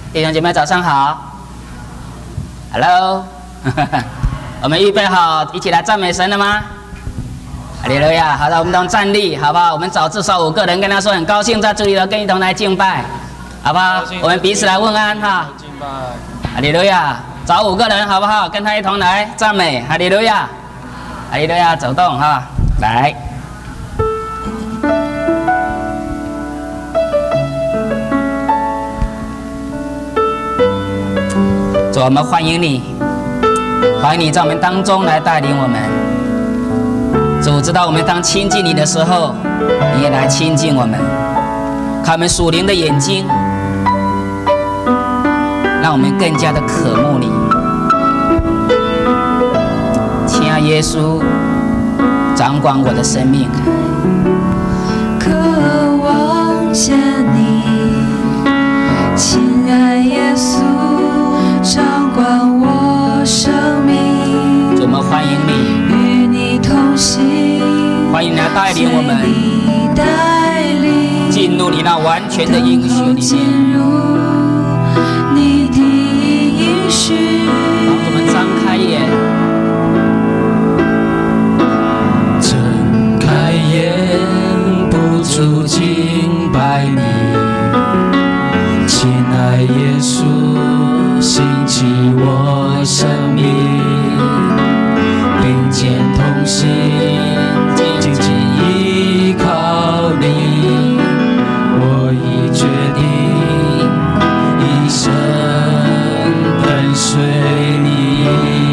弟兄姐妹早上好 ，Hello， 我们预备好一起来赞美神了吗？哈利路亚！好的，我们都站立，好不好？我们找至少5个人跟他说，很高兴在这里了，跟一同来敬拜，好不好？我们彼此来问安哈。哈利路亚！找5个人好不好？跟他一同来赞美，哈利路亚！哈利路亚！走动哈，来。主，我们欢迎你，欢迎你在我们当中来带领我们。主，知道我们当亲近你的时候，你也来亲近我们，开我们属灵的眼睛，让我们更加的渴慕你。亲爱耶稣，掌管我的生命， 渴望见你，亲爱耶稣。掌管我生命， 主，我们欢迎你， 与你同行， 欢迎你来带领我们进入你那完全的应许里面。 你的应许， 帮助我们张开眼， 睁开眼，不住敬拜你，亲爱耶稣。兴起我生命，并肩同行，紧紧依靠你。我已决定一生跟随你。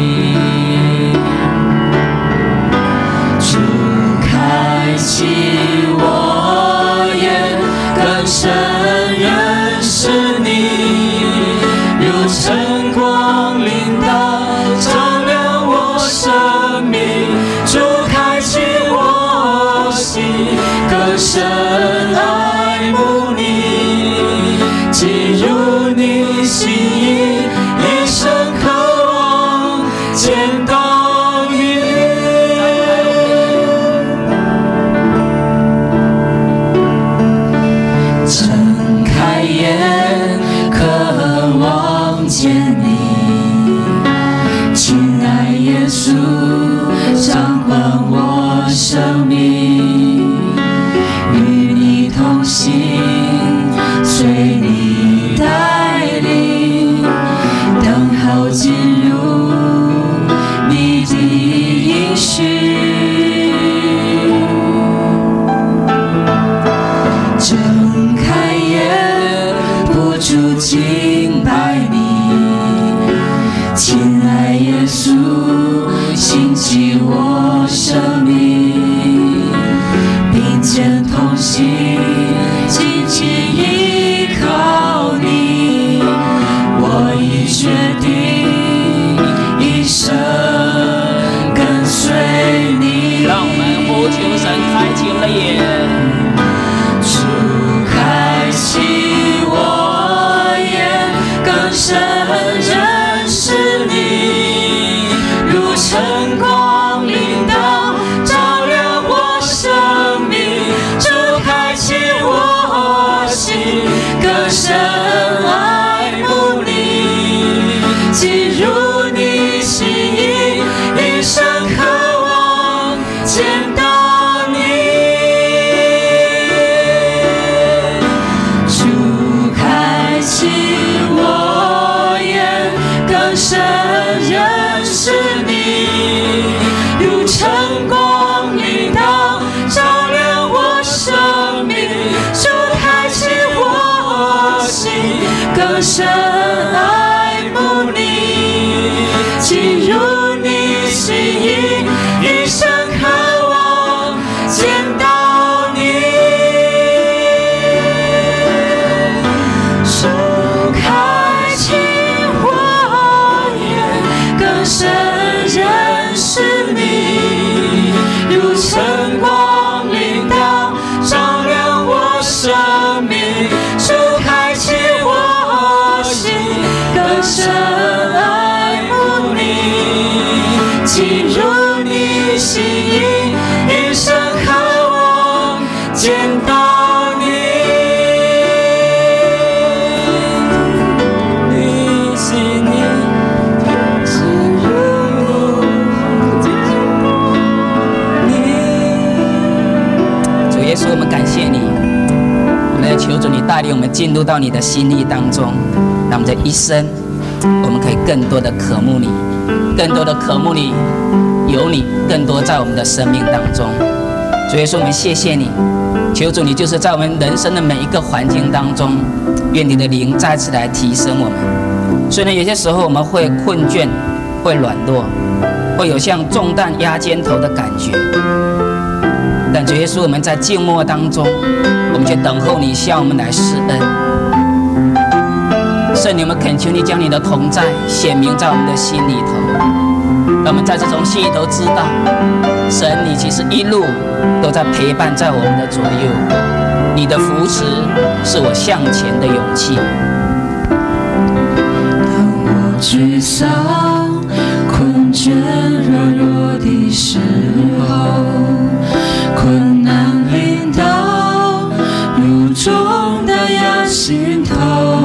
主开启我眼，更深认识你。晨光领导，照亮我生命，主开启我心，更深爱慕你，进入你心意，一生渴望见到你。睁开眼，渴望见你，亲爱耶稣，掌管我生命，与你同行，随你带领，等候进入你的应许。睁开眼，不住敬拜你。亲爱耶稣，兴起我生命，并肩同行，紧紧依靠你。我已决定一生跟随你。 让我们呼求神开启我们的眼， 主开启我眼。 求主你带领我们进入到你的心意当中，让我们这一生，我们可以更多的渴慕你，更多的渴慕你，有你更多在我们的生命当中。主耶稣，我们谢谢你，求主你就是在我们人生的每一个环境当中，愿你的灵再次来提升我们。虽然有些时候我们会困倦，会软弱，会有像重担压肩头的感觉，但主耶稣，我们在静默当中，我们却等候你向我们来施恩。圣灵，我们恳求你将你的同在显明在我们的心里头，让我们在这种心里头知道，神你其实一路都在陪伴在我们的左右，你的扶持是我向前的勇气。 当我沮丧、困倦、软弱的时候，困难临到，如重担压心头，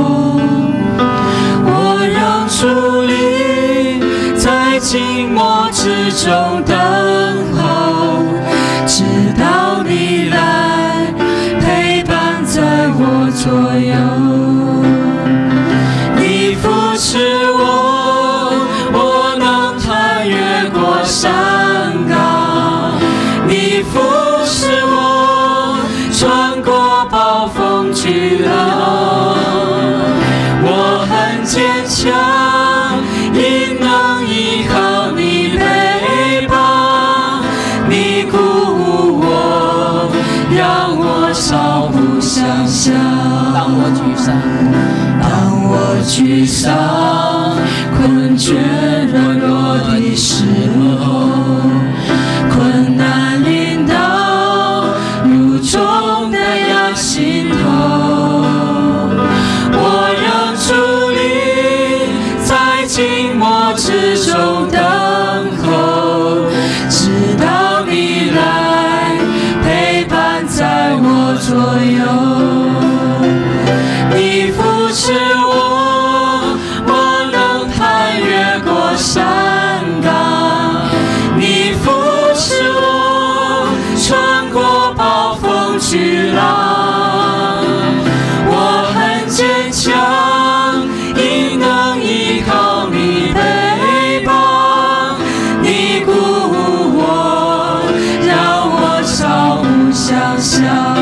我让主灵在静默之中等候，直到你来陪伴在我左右。你扶持我，我能攀越过山岗；你扶持我，穿过暴风巨浪。我很坚强，因能依靠你陪伴，你鼓舞我，让我少不想象。 当我沮丧， 当我沮丧、困倦、软弱的时候，困难临到，如重担压心头，我让主灵在静默之中等候，直到你来陪伴在我左右。你扶持我，我能攀越过山岗；你扶持我，穿过暴风巨浪。我很坚强，因能依靠你陪伴，你鼓舞我，让我少不想象。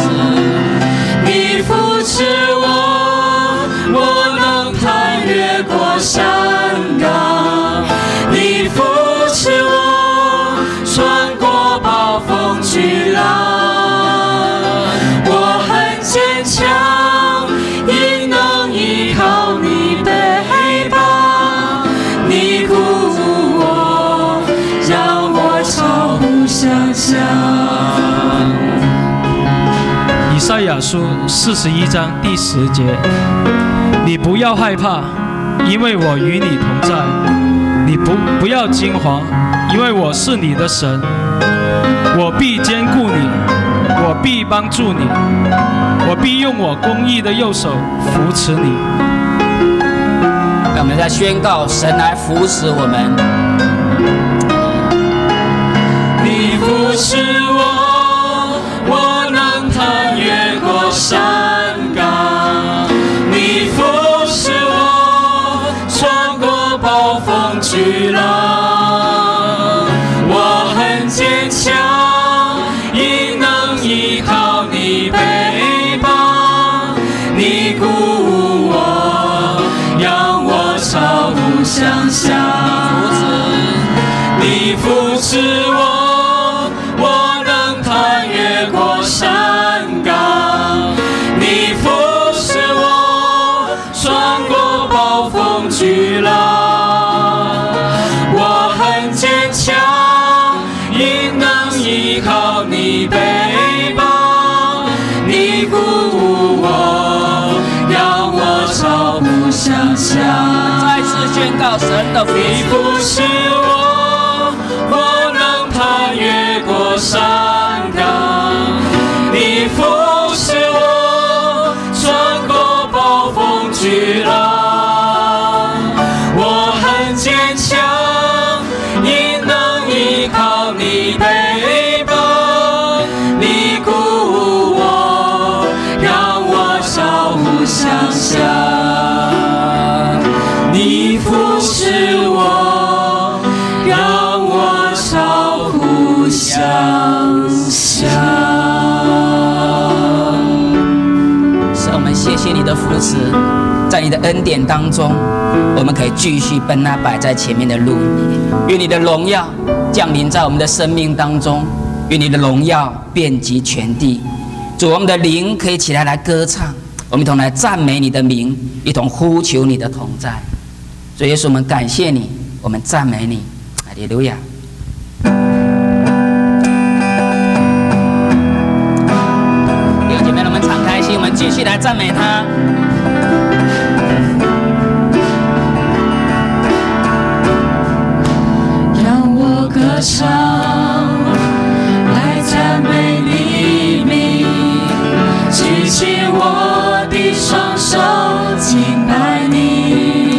你扶持我，我能攀越过山岗；你扶持我，穿过暴风巨浪。我很坚强，因能依靠你陪伴，你鼓舞我，让我超乎想象。 以赛亚书41章第10节：你不要害怕，因为我与你同在；你不要惊惶，因为我是你的神。我必坚固你，我必帮助你，我必用我公义的右手扶持你。 让我们在宣告神来扶持我们。 你扶持我，我能攀越过山岗；你扶持我，穿过暴风巨浪。我很坚强，因能依靠你陪伴，你鼓舞我，让我超乎想象。你扶持我，我能攀越过山岗；你扶持我，穿过暴风巨浪。我很坚强，因能依靠你陪伴，你鼓舞我，让我超乎想象。 再次宣告神的扶你持。 扶持我，我能攀越过山岗；你扶持我，穿过暴风巨浪。我很坚强，因能依靠你陪伴，你鼓舞我，让我们谢谢你的扶持，在你的恩典当中，我们可以继续奔那摆在前面的路。愿你的荣耀降临在我们的生命当中，愿你的荣耀遍及全地。主，我们的灵可以起来歌唱，我们一同来赞美你的名，一同呼求你的同在。主耶稣，我们感谢你，我们赞美你，哈利路亚。弟兄姐妹，我们敞开心，我们继续来赞美他。 让我歌唱，来赞美你名，举起我的双手，敬拜你。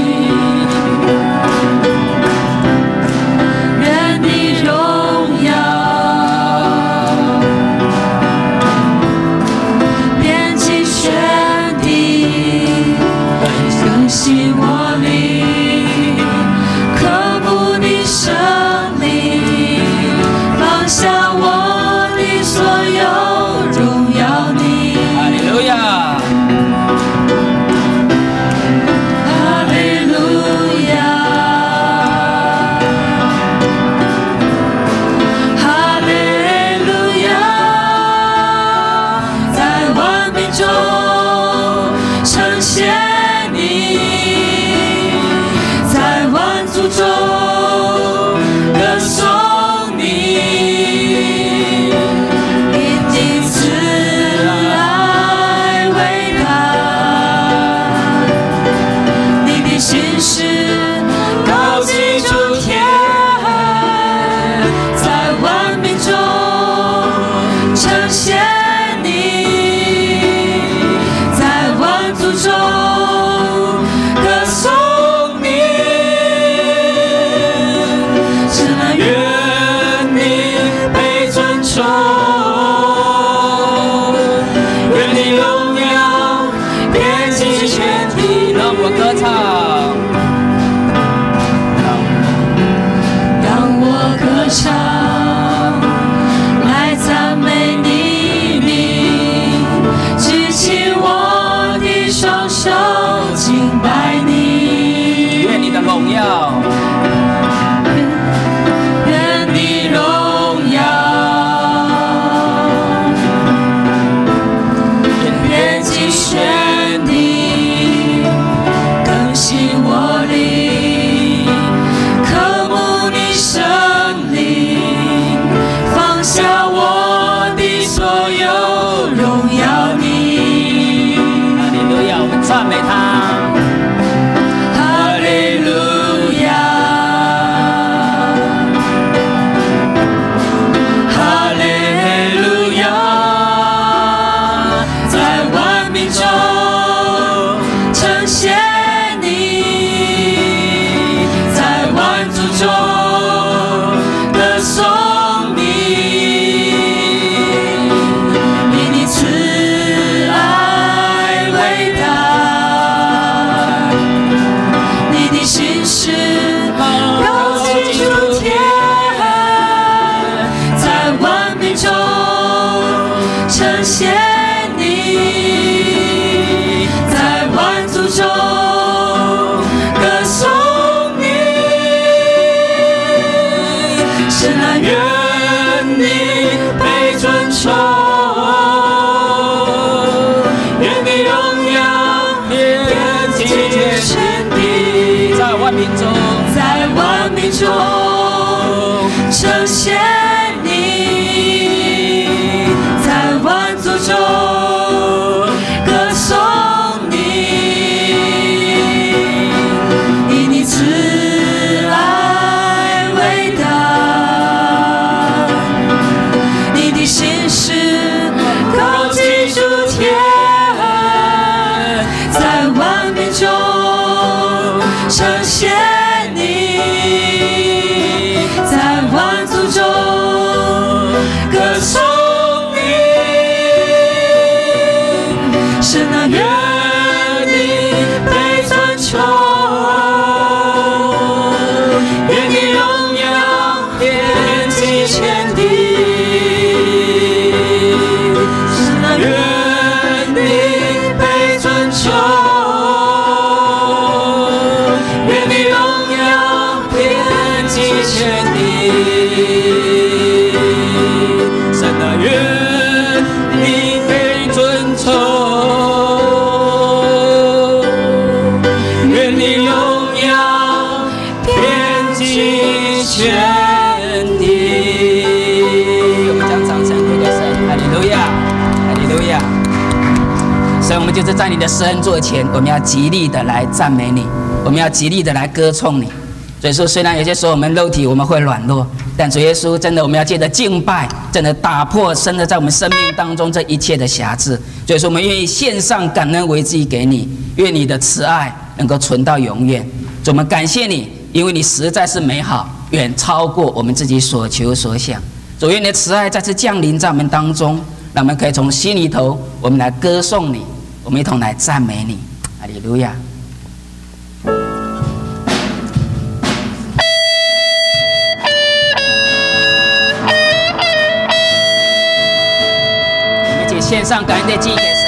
愿你荣耀遍及全地，更新我灵，刻骨你生命，放下我的所有，荣耀你。 哈利路亚， 哈利路亚，哈利路亚，在万民中呈现你，在万族中歌颂你，因你慈爱伟大，你的心事高及诸天，在万民中呈现你，在万族中歌颂你。是那愿你被尊崇，愿你荣耀遍及全地。 让我歌唱， 让我歌唱，来赞美你名，举起我的双手，敬拜你。 愿你的荣耀， 愿你荣耀遍及全地，更新我灵，刻骨你生灵，放下我的所有，荣耀你。 哈利路亚，我们赞美他。 哈利路亚，哈利路亚，在万民中呈现你，在万族中歌颂你，因你慈爱伟大，你的心事高及诸天，在万民中呈现你，在万族中歌颂你。是那愿你被尊崇，愿你荣耀遍及全地， 在万民中， 在万民中呈现你，在万族中歌颂你，因你慈爱伟大，你的心事高及诸天，在万民中呈现你，在万族中歌颂你。是那愿你被尊崇，愿你荣耀遍及全地。是那愿你被就是在你的施恩座前，我们要极力的来赞美你，我们要极力的来歌颂你。所以说，虽然有些时候我们肉体我们会软弱，但主耶稣真的我们要借着敬拜，真的打破真的在我们生命当中这一切的瑕疵。所以说，我们愿意献上感恩为祭给你，愿你的慈爱能够存到永远。主，我们感谢你，因为你实在是美好，远超过我们自己所求所想。主，愿你的慈爱再次降临在我们当中，让我们可以从心里头，我们来歌颂你，我们一同来赞美你。哈利路亚。献上感恩的祭给神。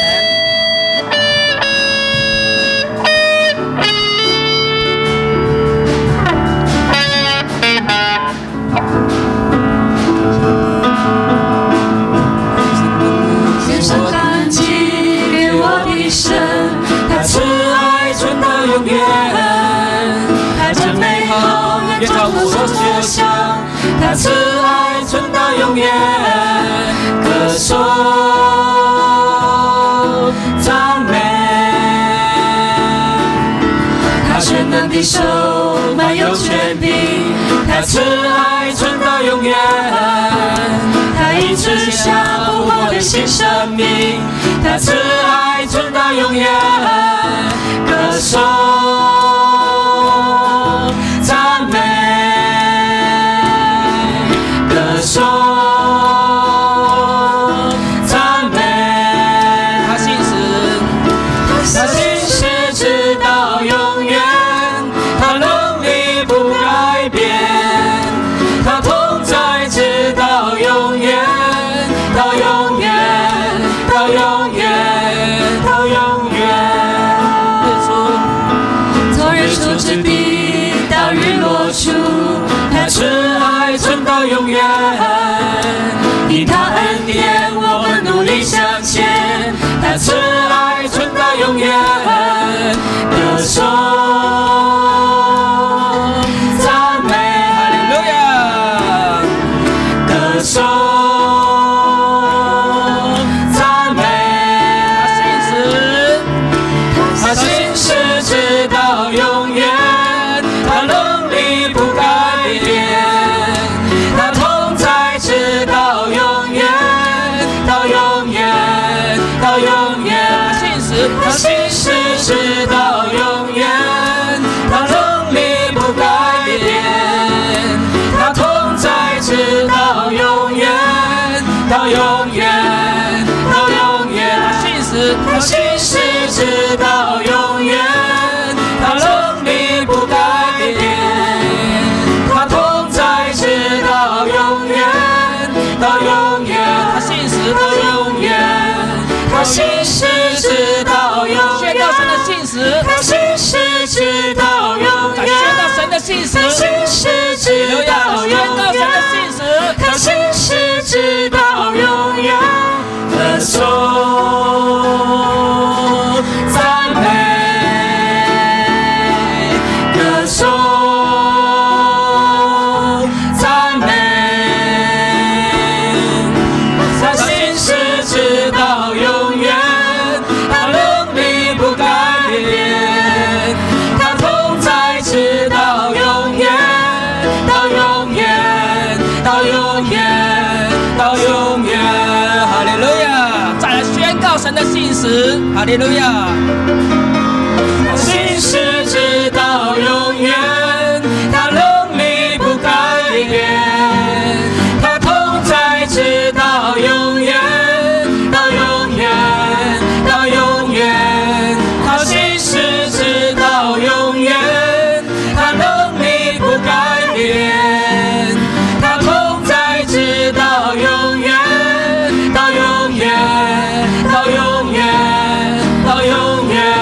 献上感恩祭给我的神，他慈爱存到永远，他真美好远超乎我所想，他慈爱存到永远，歌颂。全能的手，满有权柄，他慈爱存到永远，他医治下复活的新生命，他慈爱存到永远，歌颂赞美，歌颂赞美，他信实直到永远。他慈爱存到永远，因他恩典我们努力向前，他慈爱存到永远，歌颂赞美，哈利路亚，歌颂赞美，他信实直到永远。他信实直到永远，他能力不改变，他同在直到永远，到永远，到永远。他信实直到永远，他能力不改变，他同在直到永远，到永远。他信实到永远，他信实直到永远。他信实直到永远，宣告神的信实，他信实直到永远，他信实直到永远，歌颂赞美，歌颂赞美，他信实直到永远。神的信实，哈利路亚！信实直到永远，他能力不改变，他同在直到永远，到永远，到永远。他信实直到永远，他能力不改变，他同在直到永远，到永远。到永远，到永远。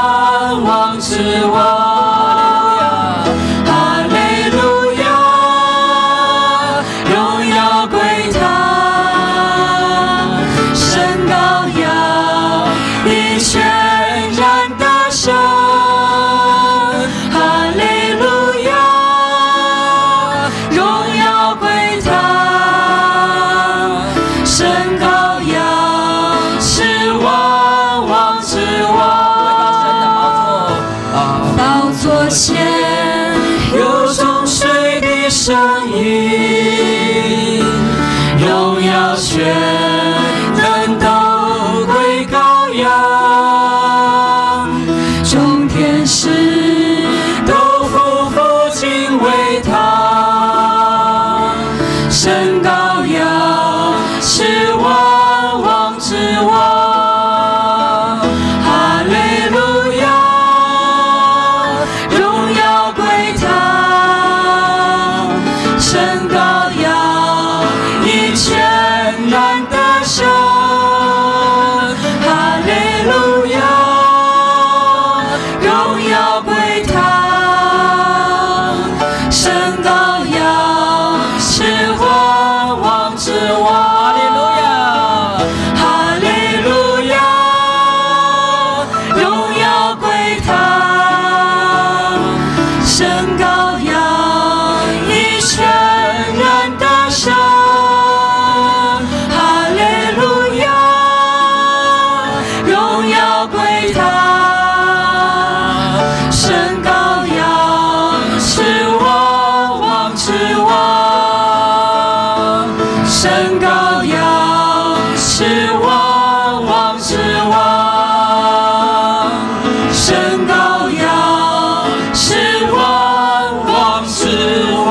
王之王，哈利路亚，荣耀归他，神羔羊已全然得胜，哈利路亚，荣耀归他，神羔羊是万王之王。宝座前有众水的声音，荣耀权能都归羔羊，众天使都匍匐敬畏他，神羔羊是万王之王，哈利路亚。荣耀归他，神羔羊已全然得胜，哈利路亚，荣耀归他，神羔羊是万王之王，哈利路亚，哈利路亚，荣耀归他。神羔羊已全然得胜，哈利路亚，荣耀归他，神羔羊是万王之王，神羔羊是万王之王，神羔羊是万王之王。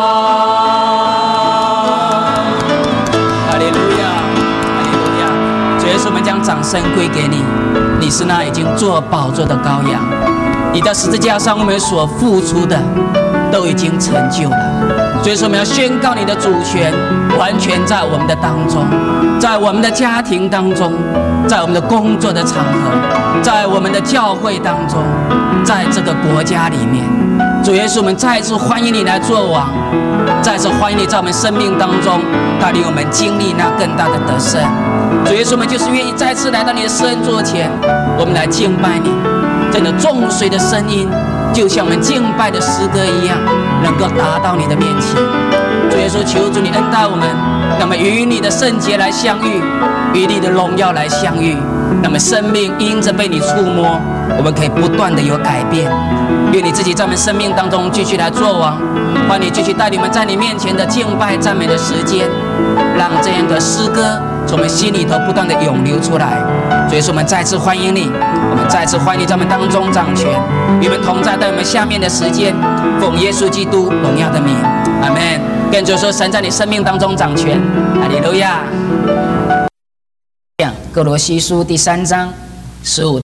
哈利路亚，哈利路亚！主耶稣，我们将掌声归给你，你是那已经做宝座的羔羊，你在十字架上我们所付出的都已经成就了。所以说，我们要宣告你的主权完全在我们的当中，在我们的家庭当中，在我们的工作的场合，在我们的教会当中，在这个国家里面。主耶稣，我们再次欢迎你来做王，再次欢迎你在我们生命当中带领我们经历那更大的得胜。主耶稣，我们就是愿意再次来到你的施恩座前，我们来敬拜你。真的，众水的声音就像我们敬拜的诗歌一样，能够达到你的面前。主耶稣，求主你恩待我们，那么与你的圣洁来相遇，与你的荣耀来相遇，那么生命因着被你触摸，我们可以不断的有改变。愿你自己在我们生命当中继续来做王，欢迎你继续带领我们在你面前的敬拜赞美的时间，让这样的诗歌从我们心里头不断的涌流出来。所以说，我们再次欢迎你，我们再次欢迎你在我们当中掌权，与我们同在，在我们下面的时间，奉耶稣基督荣耀的名，阿们。跟主说，神在你生命当中掌权，哈利路亚。哥罗西书第3章15。